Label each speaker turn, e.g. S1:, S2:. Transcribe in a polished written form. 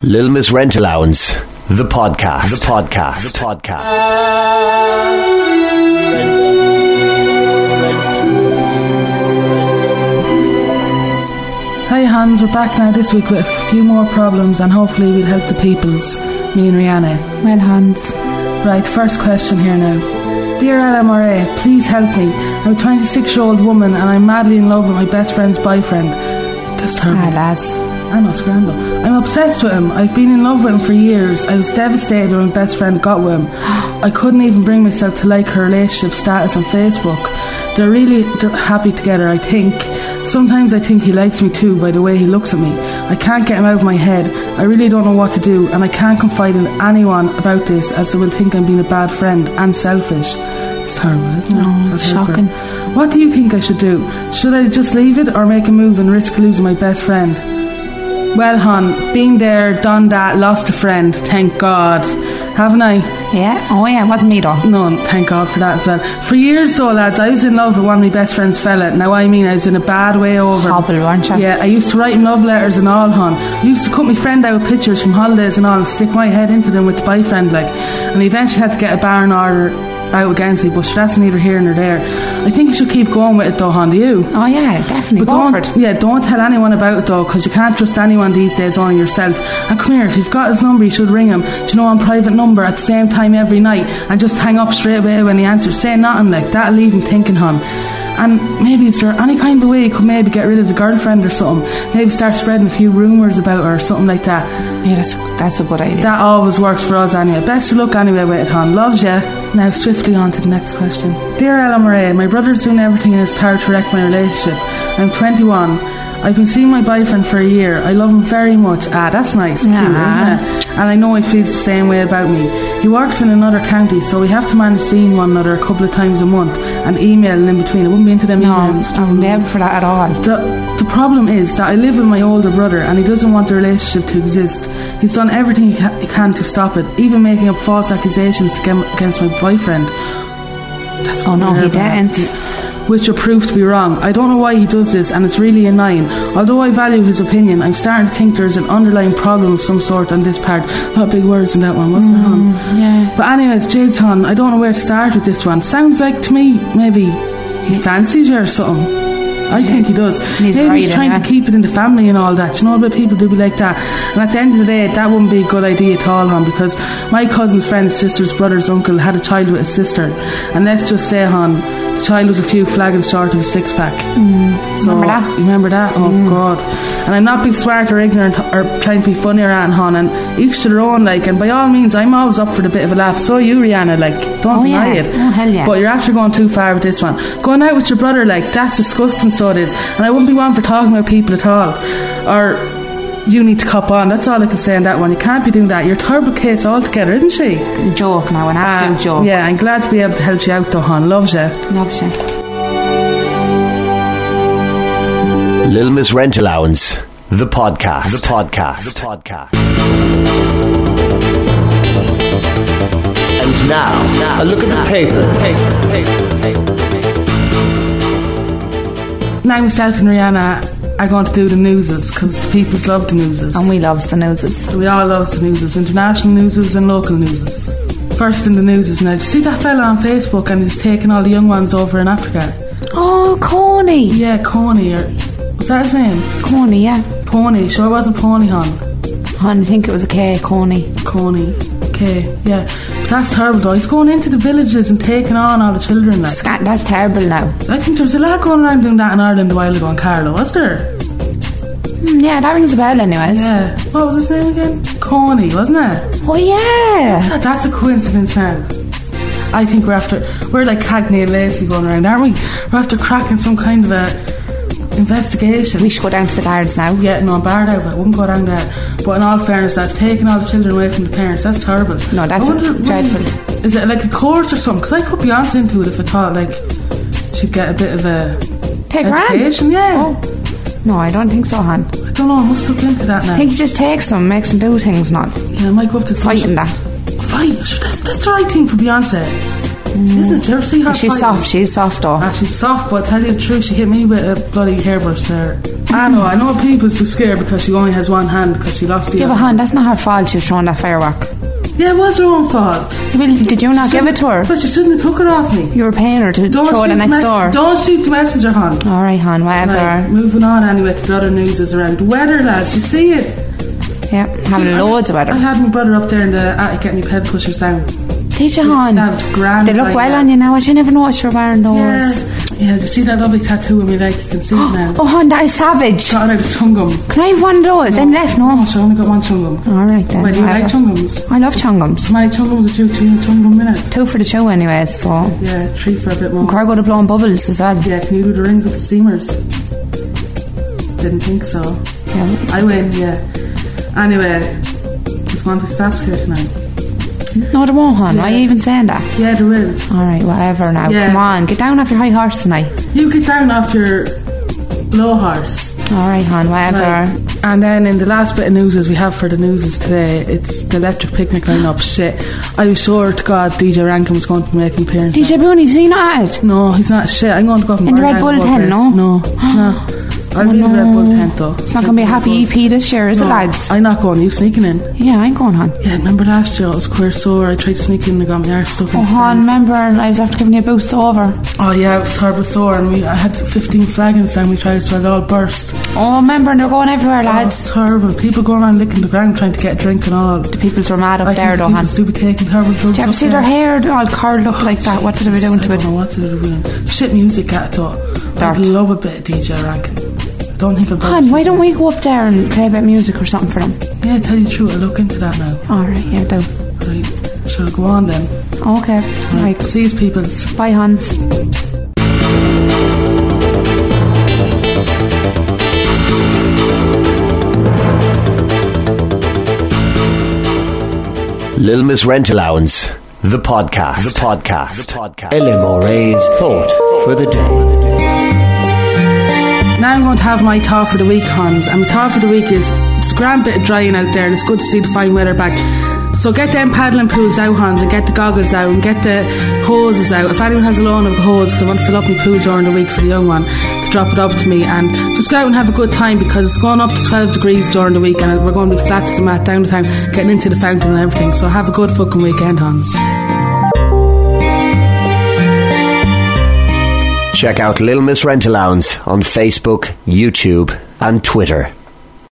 S1: Little Miss Rent Allowance, the podcast. The podcast. The podcast.
S2: Hi Hans, we're back now this week with a few more problems and hopefully we'll help the peoples, me and Rihanna.
S3: Well, Hans.
S2: Right, first question here now. Dear LMRA, please help me. I'm a 26-year-old woman and I'm madly in love with my best friend's boyfriend. That's terrible.
S3: Ah, lads.
S2: I know, scramble. I'm obsessed with him. I've been in love with him for years. I was devastated when my best friend got with him. I couldn't even bring myself to like her relationship status on Facebook. They're happy together, I think. Sometimes I think he likes me too by the way he looks at me. I can't get him out of my head. I really don't know what to do, and I can't confide in anyone about this as they will think I'm being a bad friend and selfish. It's terrible, isn't it?
S3: No, it's shocking.
S2: What do you think I should do? Should I just leave it or make a move and risk losing my best friend? Well, hon, been there, done that, lost a friend, thank God. Haven't I?
S3: Yeah? Oh yeah, it wasn't me though.
S2: No, thank God for that as well. For years though, lads, I was in love with one of my best friend's fella. Now I mean, I was in a bad way over.
S3: Hobble, weren't you?
S2: Yeah, I used to write him love letters and all, hon. I used to cut my friend out with pictures from holidays and all and stick my head into them with the boyfriend, like. And I eventually had to get a barn order out against me, but that's neither here nor there. I think you should keep going with it though, hon, do you?
S3: Oh yeah, definitely,
S2: but
S3: go for it.
S2: Yeah, don't tell anyone about it though, because you can't trust anyone these days, only yourself. And come here, if you've got his number you should ring him, do you know, on private number at the same time every night, and just hang up straight away when he answers. Say nothing, like that'll leave him thinking, hon. And maybe is there any kind of way you could maybe get rid of the girlfriend or something? Maybe start spreading a few rumours about her or something like that.
S3: Yeah, that's a good idea. That
S2: always works for us anyway. Best of luck anyway with it, hon. Loves ya. Now swiftly on to the next question. Dear LMRA, my brother's doing everything in his power to wreck my relationship. I'm 21. I've been seeing my boyfriend for a year. I love him very much. Ah, that's nice. Cute, isn't it? And I know he feels the same way about me. He works in another county, so we have to manage seeing one another a couple of times a month and emailing in between. I wouldn't be into them emails.
S3: No, I'm never for that at all.
S2: The problem is that I live with my older brother and he doesn't want the relationship to exist. He's done everything he can to stop it, even making up false accusations against my boyfriend. That's
S3: oh no, he didn't.
S2: Which are proved to be wrong. I don't know why he does this and it's really annoying. Although I value his opinion, I'm starting to think there's an underlying problem of some sort on this part. Not big words in that one, wasn't it, hon?
S3: Yeah.
S2: But anyways, Jade's hon, I don't know where to start with this one. Sounds like to me maybe he fancies you or something. I think he does. Maybe he's trying to keep it in the family and all that. You know, but people do be like that. And at the end of the day, that wouldn't be a good idea at all, hon, because my cousin's friend's sister's brother's uncle had a child with his sister. And let's just say, hon, the child was a few flagons short of a six-pack.
S3: So, remember that?
S2: You remember that? Oh, God. And I'm not being smart or ignorant or trying to be funny or anything, hon, and each to their own, like, and by all means, I'm always up for the bit of a laugh. So you, Rihanna, like, don't deny it.
S3: Oh, hell yeah.
S2: But you're after going too far with this one. Going out with your brother, like, that's disgusting, so it is. And I wouldn't be one for talking about people at all. Or you need to cop on. That's all I can say on that one. You can't be doing that. You're a terrible case altogether, isn't she?
S3: A joke now, an absolute joke.
S2: Yeah, I'm glad to be able to help you out though, hon. Loves you.
S3: Loves you.
S1: Little Miss Rent Allowance, the podcast. The podcast. The podcast. And now a look at the papers.
S2: Now myself and Rihanna are going to do the newses because the peoples love the newses.
S3: And we love the newses.
S2: We all love the newses. International newses and local newses. First in the newses now. Did you see that fella on Facebook and he's taking all the young ones over in Africa?
S3: Oh, Coney.
S2: Yeah, Coney. Was that his name?
S3: Coney, yeah.
S2: Pony. Sure it wasn't Pony, hon.
S3: Hon, I think it was a K, Coney.
S2: Coney. K, yeah. But that's terrible though. He's going into the villages and taking on all the children, like.
S3: That's terrible now.
S2: I think there was a lad going around doing that in Ireland a while ago in Carlow, was there?
S3: Yeah, that rings a bell anyways.
S2: Yeah. What was his name again? Coney, wasn't it?
S3: Oh yeah.
S2: That's a coincidence now. I think we're like Cagney and Lacey going around, aren't we? We're after cracking some kind of a investigation.
S3: We should go down to the guards now.
S2: Yeah, no, I'm barred out of it. I wouldn't go down there. But in all fairness, that's taking all the children away from the parents. That's terrible.
S3: No, that's dreadful.
S2: Is it like a course or something? Because I put Beyonce into it if I thought like she'd get a bit of a education. Yeah.
S3: Oh. No, I don't think so, hon.
S2: I don't know. I must look into that now.
S3: I think he just takes them, makes them do things, not.
S2: Yeah, I might go up to
S3: fighting that.
S2: Fight? That's the right thing for Beyonce. Isn't it? Did you ever see her?
S3: She's soft though.
S2: She's soft, but I tell you the truth, she hit me with a bloody hairbrush there. I know people's too scared because she only has one hand because she lost the
S3: Give a
S2: other
S3: hand. That's not her fault. She was throwing that firework.
S2: Yeah, it was her own fault.
S3: Well, did you not give it to her?
S2: But she shouldn't have took it off me.
S3: You were paying her to throw it next door.
S2: Don't shoot the messenger, hon.
S3: Alright, hon, whatever.
S2: Right, moving on anyway to the other news is around the weather, lads. You see it?
S3: Yeah, having loads of weather.
S2: I had my brother up there in the attic getting me pedal pushers down.
S3: Did you, hon?
S2: Grand.
S3: They look well on you now. I should never noticed you were wearing those.
S2: Yeah, you see that lovely tattoo on me leg? You can see it now.
S3: Oh, hon, that is savage.
S2: Got it out of chungum.
S3: Can I have one of those? Then left, no?
S2: No, she only got one chungum.
S3: Alright then.
S2: Why do you like chungums?
S3: I love chungums.
S2: How many chungums would you chew in a chungum minute?
S3: 2 for the show anyways, so.
S2: Yeah, 3 for a bit more.
S3: Can I go to blowing bubbles as well?
S2: Yeah, can you do the rings with the steamers? Didn't think so.
S3: Yeah.
S2: I win, yeah. Anyway, there's one who stops here tonight.
S3: No, there won't, hon. Why are you even saying that?
S2: Yeah, there will.
S3: Alright, whatever now.
S2: Yeah.
S3: Come on, get down off your high horse tonight.
S2: You get down off your low horse.
S3: Alright, hon, whatever.
S2: Right. And then in the last bit of newses we have for the newses today, it's the Electric Picnic line-up. Shit, I was sure to God DJ Rankin was going to make an appearance.
S3: DJ Booney, is he not at it?
S2: No, he's not. Shit, I'm going to go up and
S3: in the Red Bull tent, no?
S2: No, it's not. I'll be in the Red Bull tent though.
S3: It's not going to be a happy EP this year, is it, lads?
S2: I'm not going. Are you sneaking in?
S3: Yeah, I'm going, hon.
S2: Yeah, remember last year it was queer sore. I tried to sneak in and I got my arse stuck in.
S3: Oh, hon, remember, and I was after giving you a boost over.
S2: Oh yeah, it was terrible sore, and I had 15 flagons down. We tried so it all burst.
S3: Oh, remember, and they're going everywhere, lads.
S2: It's terrible. People going on licking the ground trying to get a drink and all.
S3: The peoples were mad up there, though, hon.
S2: People do be taking terrible drugs.
S3: Do you ever see their hair all curled up like that? What did they be doing to it?
S2: I don't know what they were doing. Shit music, I thought. I'd love a bit of DJ Rankin. Don't think about it.
S3: Hon, why don't we go up there and play a bit of music or something for them?
S2: Yeah, tell you the truth, I'll look into that now.
S3: Alright, yeah, do.
S2: Right, shall I go on then?
S3: Okay, right.
S2: See you, peoples.
S3: Bye, Hans.
S1: Little Miss Rent Allowance, the podcast. LMRA's thought for the day.
S2: Now I'm going to have my thought for the week, Hans. And my thought for the week is, it's a grand bit of drying out there and it's good to see the fine weather back. So get them paddling pools out, Hans, and get the goggles out and get the hoses out. If anyone has a loan of a hose, because I want to fill up my pool during the week for the young one, to drop it up to me and just go out and have a good time, because it's going up to 12 degrees during the week and we're going to be flat to the mat down the time, getting into the fountain and everything. So have a good fucking weekend, Hans.
S1: Check out Little Miss Rent Allowance on Facebook, YouTube and Twitter.